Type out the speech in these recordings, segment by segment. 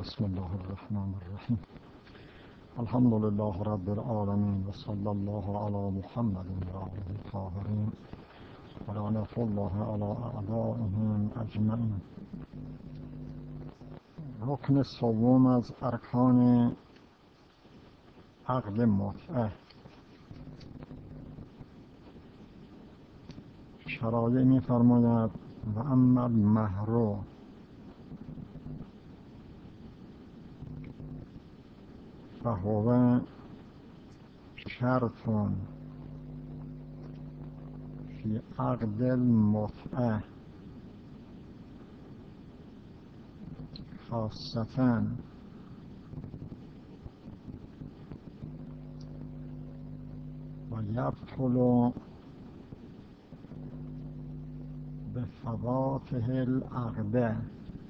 بسم الله الرحمن الرحیم. الحمد لله رب العالمین و صلی الله علی محمد و آله الطاهرین و لعنة الله علی اعدائهم اجمعین. رکن سوم از ارکان عقد متعه. شرایع می‌فرماید و اما المهر فهو شرط فی عقد المتعه خاصة و یبطل بفواته العقد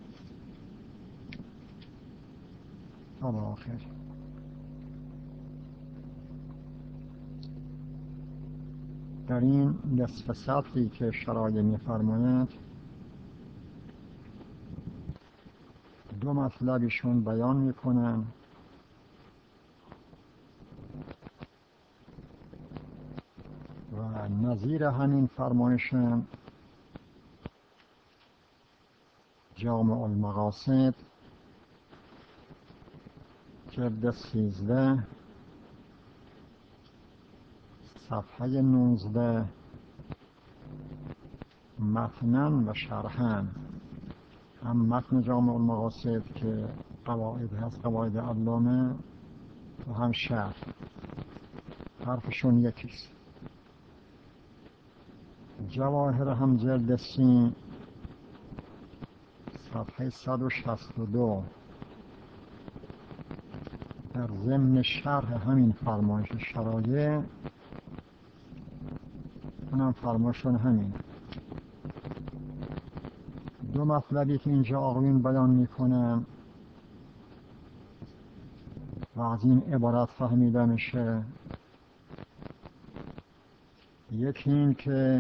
الاخر. در این نصف سطری که شرایع می‌فرماید دو مطلبشون بیان میکنن و نظیر همین فرمایشن جامع المقاصد جلد 13 صفحه 19 متناً و شرحاً، هم متن جامع المقاصد که قواعد هست، قواعد علامه، و هم شرح. حرفشون یکیست. جواهر هم جلد 30 صفحه 162 در ضمن شرح همین فرمایش شرایع، اونم فرمایشون همین. دو مطلبی که اینجا آقایون بیان میکنن و از این عبارت فهمیده میشه، یکی این که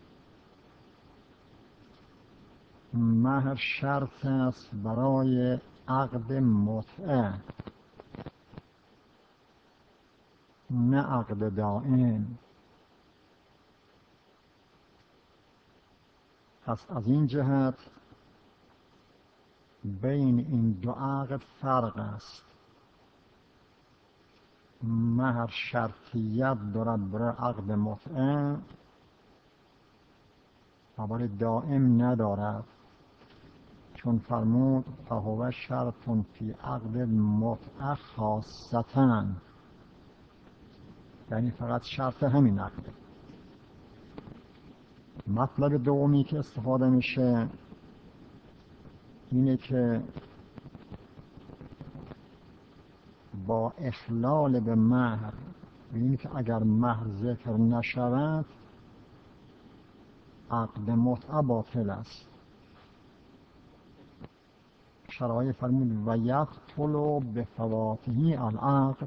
مهر شرط است برای عقد متعه، نه عقد دائم. پس از این جهت بین این دو عقد فرق است. مهر شرطیت دارد برای عقد متعه و برای دائم ندارد، چون فرمود فهو شرط فی عقد المتعه خاصة، یعنی فقط شرط همین عقد. مطلب دومی که استفاده میشه اینه که با اخلال به مهر، یعنی که اگر مهر ذکر نشود عقد متعه باطل است. شرایع فرمود و یبطل بفواته العقد،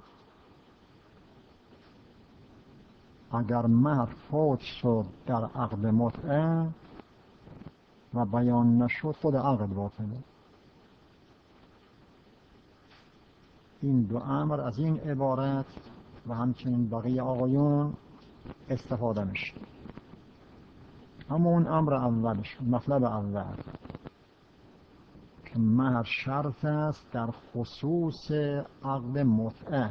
اگر مهر فوت شد در عقد متعه و بیان نشد خود عقد باطله. این دو امر از این عبارت و همچنین بقیه آقایون استفاده میشه. همون امر اولش، مطلب اول که مهر شرط است در خصوص عقد متعه.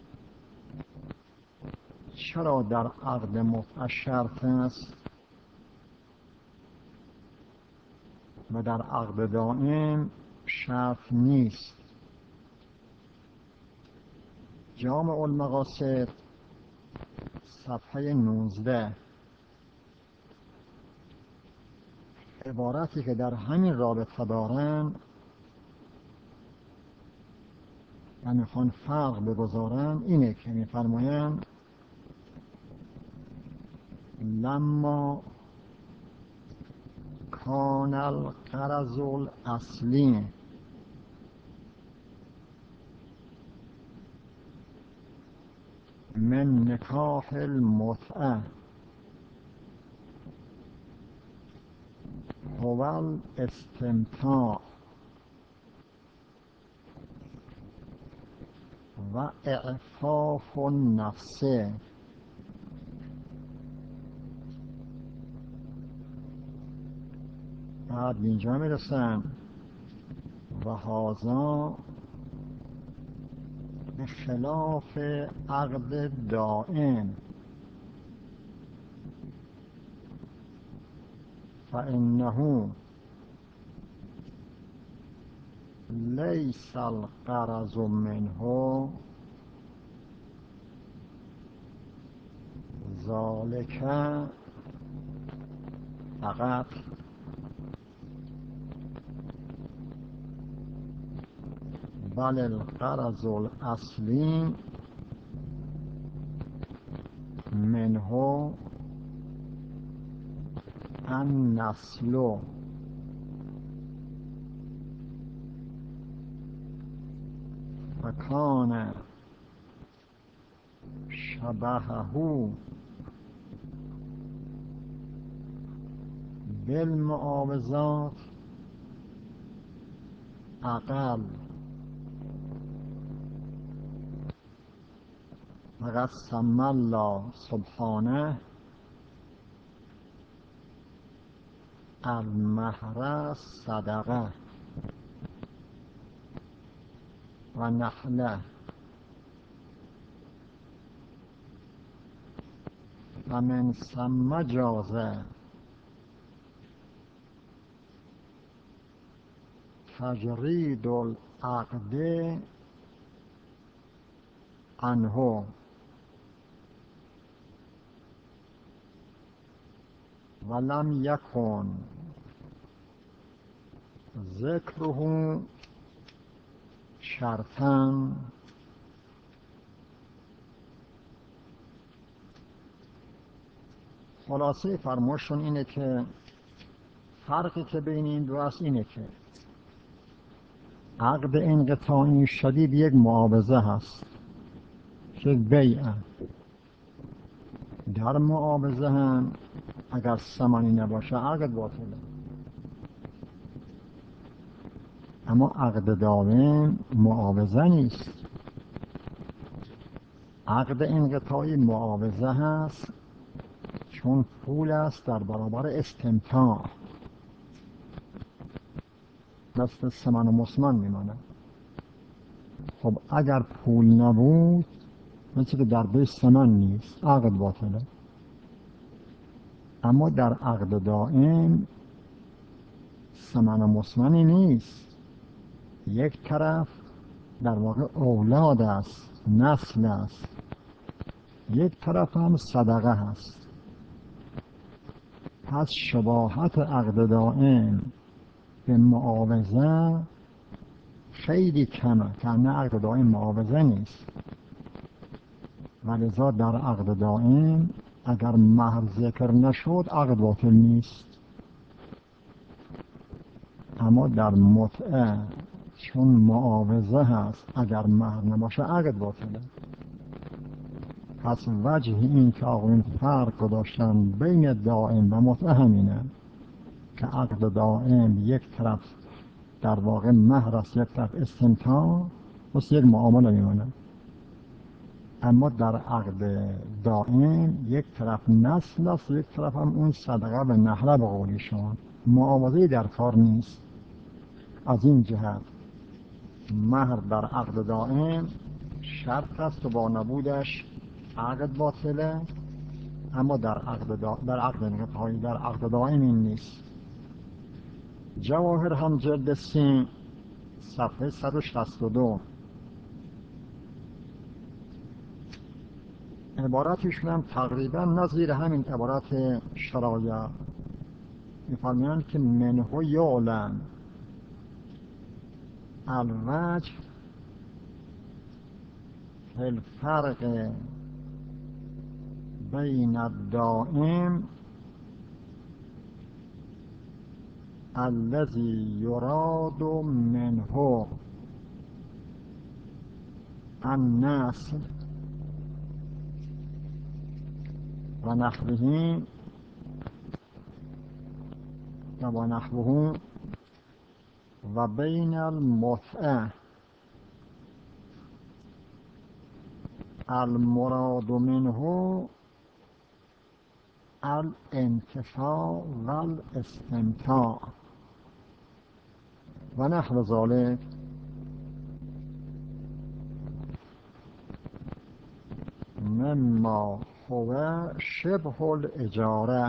چرا در عقد متعه شرط است و در عقد دائم شرط نیست؟ جامع المقاصد صفحه 19 عبارتی که در همین رابطه دارن و میخوان فرق بگذارن اینه که میفرماین لما کان الغرض الاصلی من نکاح المتعه هو الاستمتاع و اعفاف النفس. بعد اینجا میرسن و هذا به خلاف عقد دائم فإنه لیس الغرض منه ذلك فقط بل الغرض الأصلی منه النسل فکان شبهه بالمعاوضات اقل. فقد سمى الله سبحانه المهر صدقه و نحله و من ثم جاز تجرید العقد عنه ولم يكن ذکره شرطا. خلاصه فرماشون اینه که فرقی که بین این دو است اینه که عقد انقطاعی شدید یک معاوضه هست، یک بیعه. در معاوضه هم اگر ثمنی نباشه عقد باطله. اما عقد دائم معاوضه نیست. عقد انقطاعی معاوضه هست چون پول است در برابر استمتاع، مثل ثمن مسمن میمانه. خب اگر پول نبود مثل که در بیع ثمن نیست، عقد باطله. اما در عقد دائم ثمن مسمنی نیست، یک طرف در واقع اولاد است، نسل است، یک طرف هم صدقه هست. پس شباهت عقد دائم به معاوضه خیلی کمه، که نه عقد دائم معاوضه نیست. ولذا در عقد دائم اگر مهر ذکر نشد عقد باطل نیست. اما در متعه چون معاوضه هست اگر مهر نباشه عقد باطله. پس وجه این که آقایون فرق گذاشتن بین دائم و متعه همینه که عقد دائم یک طرف در واقع مهر است، یک طرف استمتاع، بس یک معامله میمونه. اما در عقد دائم یک طرف نسل است، یک طرف هم اون صدقه و نحله به قولیشون، معاوضه در کار نیست. از این جهت مهر در عقد دائم شرط است و با نبودش عقد باطله. اما در عقد انقطاعی، در عقد دائم این نیست. جواهر هم جلد 3 صفحه 162 عبارتشون هم تقریبا نظیر همین عبارت شرایع. می‌فرمایند که منه یعلم الوجه فی الفرق بین الدائم الذي يراد منه النسل و نحوه و بین المتعه المراد منه الانتفاع والاستمتاع و نحو ذلك. مما هو شبه الاجاره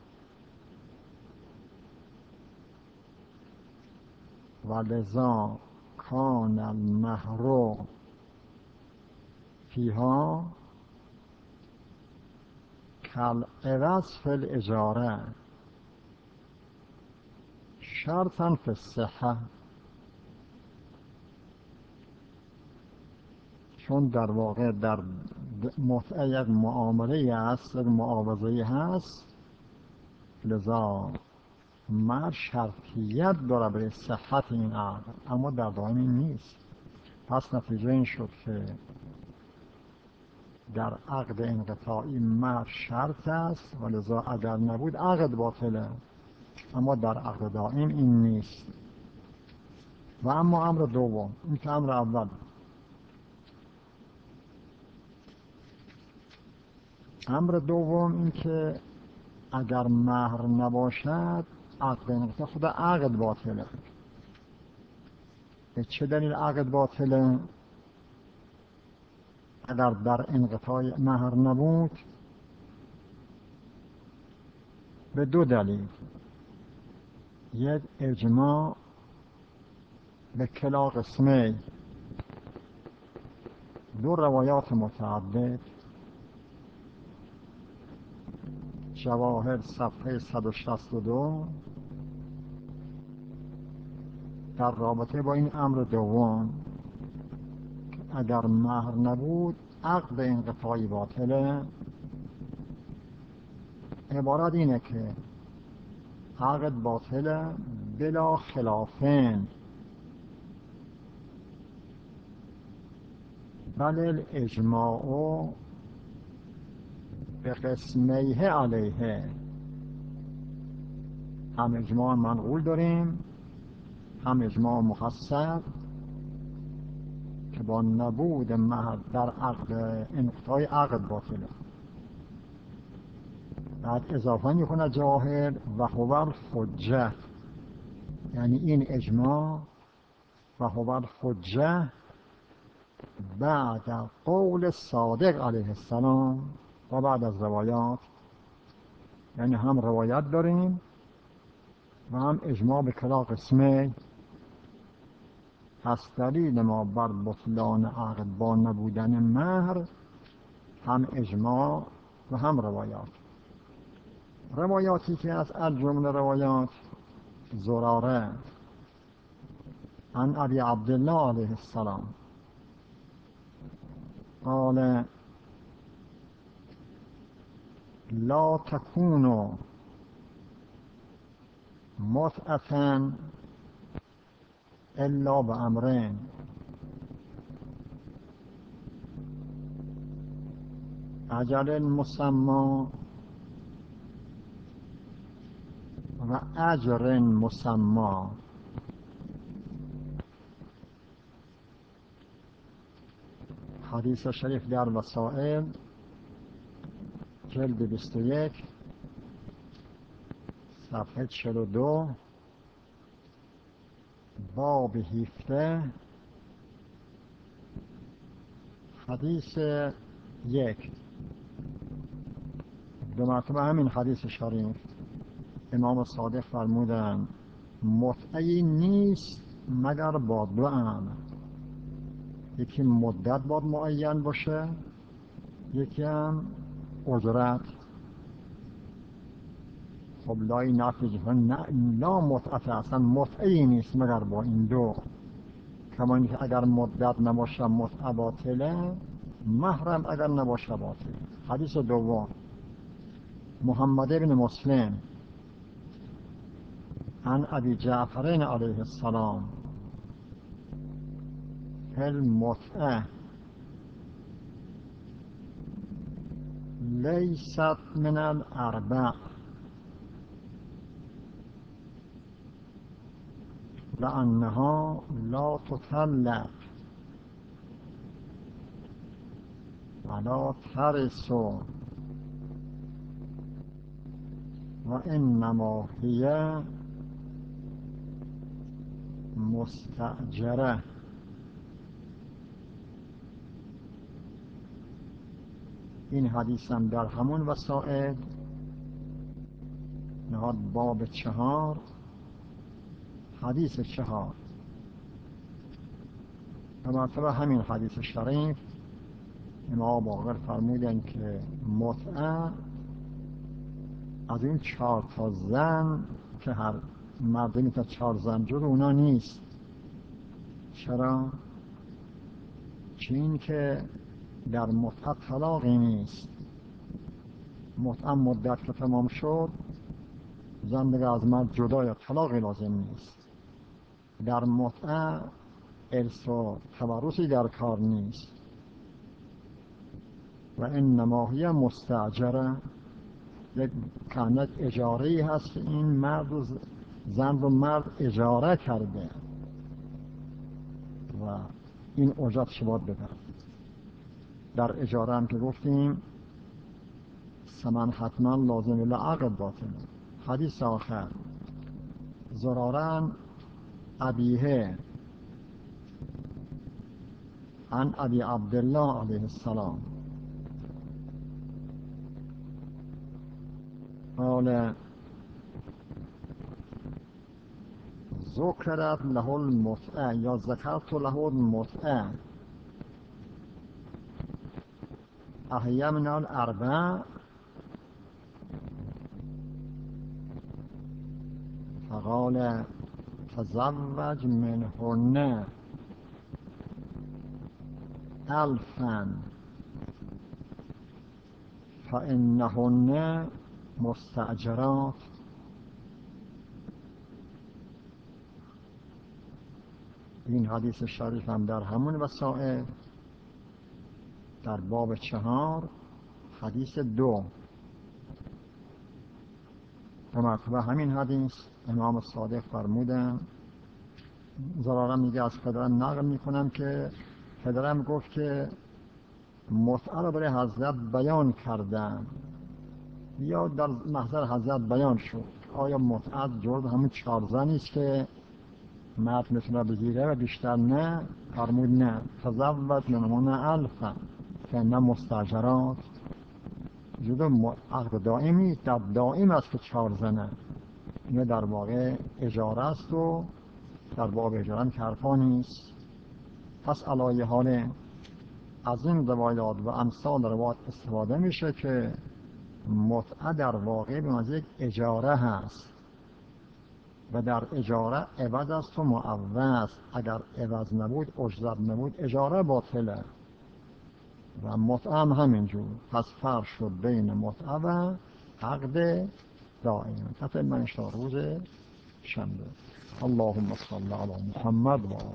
ولذا کان المهر فیها کالعوض فی الاجاره شرطا فی الصحه، چون در واقع در متعه یک معامله هست، یک معاوضه هست، لذا مهر شرطیت داره برای صحت این عقد، اما در دائم این نیست. پس نتیجه این شد که در عقد انقطاعی مهر شرط است و لذا اگر نبود عقد باطله، اما در عقد دائم این نیست. و اما امر دوم، این که امر اول، امر دوم این که اگر مهر نباشد عقد انقطاع خود عقد باطله. به چه دلیل عقد باطله؟ اگر در انقطاع مهر نبود به دو دلیل: یک اجماع به کلا قسمه، دو روایات متعدد، جواهر صفحه 162، در رابطه با این امر دوم اگر مهر نبود عقد انقطاعی باطله. عبارت اینه که عقد باطله بلا خلافین، بل الاجماع به قسمیه علیه. هم اجماع منقول داریم، هم اجماع مخصص که با نبود مهر در عقد انقطاع عقد باطله. بعد اضافه میکنه جواهر و هو الحجه، یعنی این اجماع و هو الحجه بعد قول صادق علیه السلام و بعد از روایات، یعنی هم روایت داریم و هم اجماع به کلا قسمه. پس دلیل ما بر بطلان عقد با نبودن مهر هم اجماع و هم روایات. روایاتی که از جمله روایات زراره عن ابی عبدالله علیه السلام قال لا تكون متعة الا بامرین: اجل مسمى و اجر مسمى. حدیث شریف در وسائل جلد 21 صفحه 42 باب 17 حدیث 1. دو مرتبه همین حدیث شریف امام صادق فرمودن متعهی نیست مگر با دو امر: یکی مدت باید معین باشه، یکی هم اجرت. خب لای نفی لا متعه، اصلا متعهی نیست مگر با این دو. کما اینکه اگر مدت نباشه متعه باطله، محرم اگر نباشه باطله. حدیث دوم محمد ابن مسلم عن ابی جعفرین علیه السلام فی المتعه لیست من الاربع لأنها لا تطلق الا ترس و انما هی مستأجره. این حدیث هم در همون وسائل نهاد باب 4 حدیث 4 به مرتبه همین حدیث شریف امام باقر فرمودن که متعه از این 4 تا زن که هر مردمی تا 4 زن جور اونا نیست. چرا؟ چه این که در متعه طلاقی نیست. متعه مدت که تمام شد زن دیگه از مرد جدا یا طلاقی لازم نیست. در متعه ارث و تورثی در کار نیست. و انما هی مستأجره، یک کانت اجاره‌ای هست که این مرد و زن و مرد اجاره کرده و این اجرتش باید بده. در اجاره هم که گفتیم ثمن حتما لازم لعقد باطل. حدیث آخر زرارن ابیه عن ابی عبدالله علیه السلام قال ذکرت له المتعه یا ذکرت له المتعه احیی من الاربع فقال تزوج منهن 1000 فانهن مستأجرات. این حدیث شریف هم در همون وسائل در باب 4 حدیث 2 به مرتبه همین حدیث امام صادق فرمودن. زرارم میگه از پدرم نقل میکنم که پدرم گفت که متعه را برای حضرت بیان کردم یا در محضر حضرت بیان شد. آیا متعه جرد همون 4 زنی است که مرد میتونه بگیره و بیشتر نه؟ فرمود نه. تزوج منهن 1000 فانهن مستأجرات. جدا عقد دائمی در دائم است که 4 زنه. اینه در واقع اجاره است و در باب اجاره هم حرفا نیست. پس علایه حال از این روایات و امثال روایات استفاده میشه که متعه در واقع به معنی یک اجاره هست و در اجاره عوض است و معوض. اگر عوض نبود اجرت نبود اجاره باطله و متعه هم همینجور. پس فرق شد بین متعه و عقد دائم. تفهم من روز شنبه. اللهم صل علی محمد و